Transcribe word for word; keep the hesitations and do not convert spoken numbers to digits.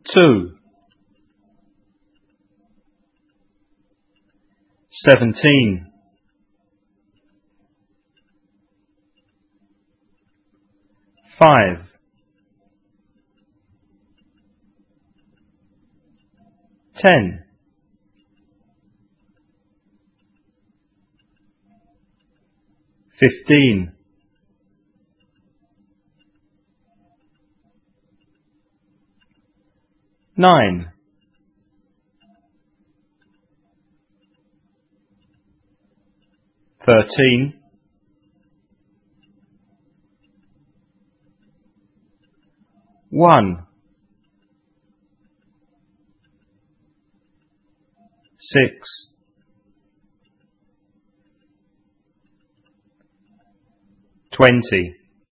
two, seventeen, five, ten, fifteen, nine, thirteen, one, six, twenty.